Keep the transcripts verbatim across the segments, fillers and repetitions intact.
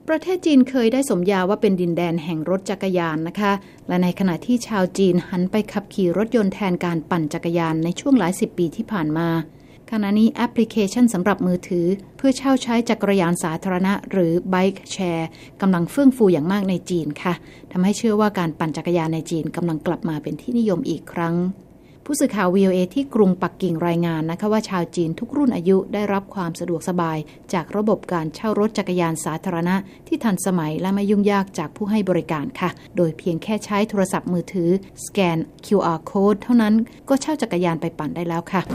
ประเทศจีนเคยได้สมญาว่าเป็นดินแดนแห่งรถจักรยานนะคะและในขณะที่ชาวจีนหันไปขับขี่รถยนต์แทนการปั่นจักรยานในช่วงหลายสิบปีที่ผ่านมาขณะนี้แอปพลิเคชันสำหรับมือถือเพื่อเช่าใช้จักรยานสาธารณะหรือ Bike Share กำลังเฟื่องฟูอย่างมากในจีนค่ะทำให้เชื่อว่าการปั่นจักรยานในจีนกำลังกลับมาเป็นที่นิยมอีกครั้งผู้สื่อข่าว วี โอ เอ ที่กรุงปักกิ่งรายงานนะคะว่าชาวจีนทุกรุ่นอายุได้รับความสะดวกสบายจากระบบการเช่ารถจักรยานสาธารณะที่ทันสมัยและไม่ยุ่งยากจากผู้ให้บริการค่ะโดยเพียงแค่ใช้โทรศัพท์มือถือสแกน คิว อาร์ Code เท่านั้นก็เช่าจักรยานไปปั่นได้แล้วค่ะ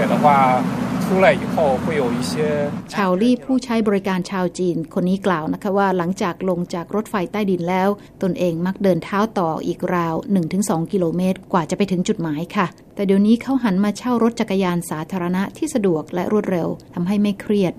ชาวลี่ผู้ใช้บริการชาวจีนคนนี้กล่าวนะคะว่าหลังจากลงจากรถไฟใต้ดินแล้วตนเองมักเดินเท้าต่ออีกราว หนึ่งถึงสอง กิโลเมตรกว่าจะไปถึงจุดหมายค่ะแต่เดี๋ยวนี้เขาหันมาเช่ารถจักรยานสาธารณะที่สะดวกและรวดเร็วทำให้ไม่เครียด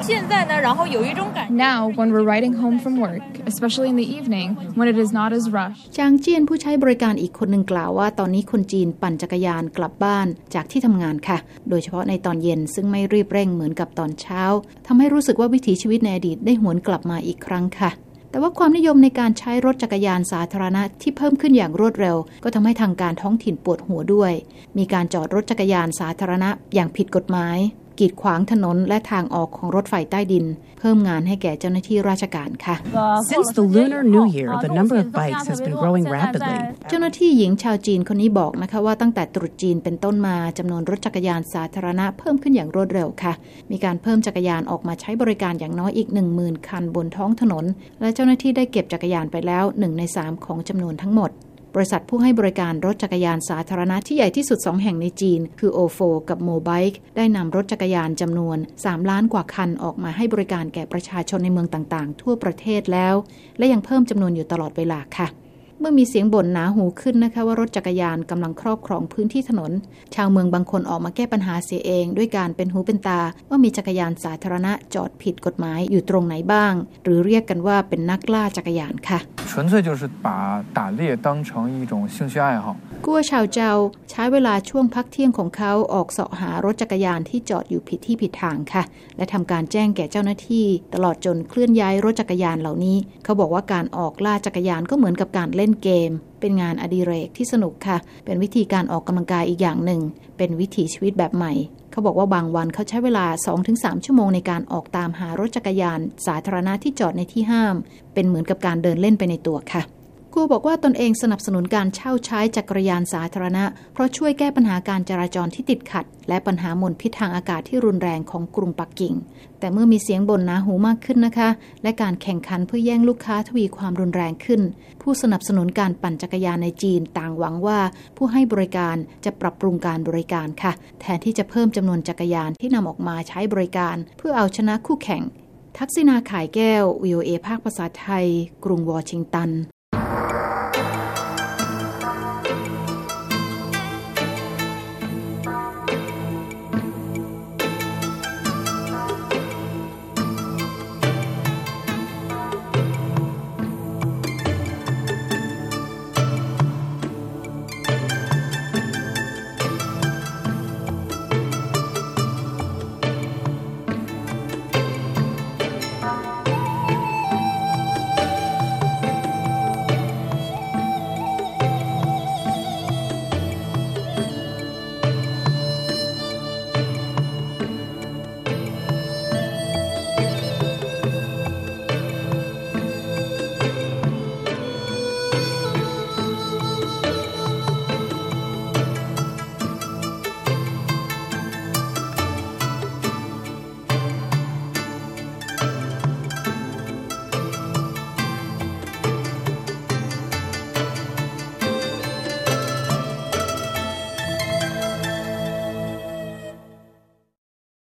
Now, when we're riding home from work, especially in the evening, when it is not as rushed. จางเจี้ยนผู้ใช้บริการอีกคนหนึ่งกล่าวว่าตอนนี้คนจีนปั่นจักรยานกลับบ้านจากที่ทำงานค่ะโดยเฉพาะในตอนเย็นซึ่งไม่รีบเร่งเหมือนกับตอนเช้าทำให้รู้สึกว่าวิถีชีวิตในอดีตได้หวนกลับมาอีกครั้งค่ะแต่ว่าความนิยมในการใช้รถจักรยานสาธารณะที่เพิ่มขึ้นอย่างรวดเร็วก็ทำให้ทางการท้องถิ่นปวดหัวด้วยมีการจอดรถจักรยานสาธารณะอย่างผิดกฎหมายกีดขวางถนนและทางออกของรถไฟใต้ดินเพิ่มงานให้แก่เจ้าหน้าที่ราชการค่ะ Since the Lunar New Year, the number of bikes has been growing rapidly. เจ้าหน้าที่หญิงชาวจีนคนนี้บอกนะคะว่าตั้งแต่ตรุษจีนเป็นต้นมาจำนวนรถจักรยานสาธารณะเพิ่มขึ้นอย่างรวดเร็วค่ะมีการเพิ่มจักรยานออกมาใช้บริการอย่างน้อยอีก หนึ่งหมื่น คันบนท้องถนนและเจ้าหน้าที่ได้เก็บจักรยานไปแล้วหนึ่งในสามของจำนวนทั้งหมดบริษัทผู้ให้บริการรถจักรยานสาธารณะที่ใหญ่ที่สุดสองแห่งในจีนคือ โอ โฟ กับ Mobike ได้นำรถจักรยานจำนวนสามล้านกว่าคันออกมาให้บริการแก่ประชาชนในเมืองต่างๆทั่วประเทศแล้วและยังเพิ่มจำนวนอยู่ตลอดเวลาค่ะเมื่อมีเสียงบ่นหนาหูขึ้นนะคะว่ารถจักรยานกำลังครอบครองพื้นที่ถนนชาวเมืองบางคนออกมาแก้ปัญหาเสียเองด้วยการเป็นหูเป็นตาว่ามีจักรยานสาธารณะจอดผิดกฎหมายอยู่ตรงไหนบ้างหรือเรียกกันว่าเป็นนักล่าจักรยานค่ะ纯粹就是把打猎当成一种兴趣爱好กัวชาวเจ้าใช้เวลาช่วงพักเที่ยงของเขาออกเสาะหารถจักรยานที่จอดอยู่ผิดที่ผิดทางค่ะและทำการแจ้งแก่เจ้าหน้าที่ตลอดจนเคลื่อนย้ายรถจักรยานเหล่านี้เขาบอกว่าการออกล่าจักรยานก็เหมือนกับการเล่นเกมเป็นงานอดิเรกที่สนุกค่ะเป็นวิธีการออกกำลังกายอีกอย่างหนึ่งเป็นวิถีชีวิตแบบใหม่เขาบอกว่าบางวันเขาใช้เวลา สองถึงสาม ชั่วโมงในการออกตามหารถจักรยานสาธารณะที่จอดในที่ห้ามเป็นเหมือนกับการเดินเล่นไปในตัวค่ะกัวบอกว่าตนเองสนับสนุนการเช่าใช้จักรยานสาธารณะเพราะช่วยแก้ปัญหาการจราจรที่ติดขัดและปัญหามลพิษทางอากาศที่รุนแรงของกรุงปักกิ่งแต่เมื่อมีเสียงบ่นหนาหูมากขึ้นนะคะและการแข่งขันเพื่อแย่งลูกค้าทวีความรุนแรงขึ้นผู้สนับสนุนการปั่นจักรยานในจีนต่างหวังว่าผู้ให้บริการจะปรับปรุงการบริการค่ะแทนที่จะเพิ่มจำนวนจักรยานที่นำออกมาใช้บริการเพื่อเอาชนะคู่แข่งทักษิณาข่ายแก้ว วี โอ เอ ภาคภาษาไทยกรุงวอชิงตัน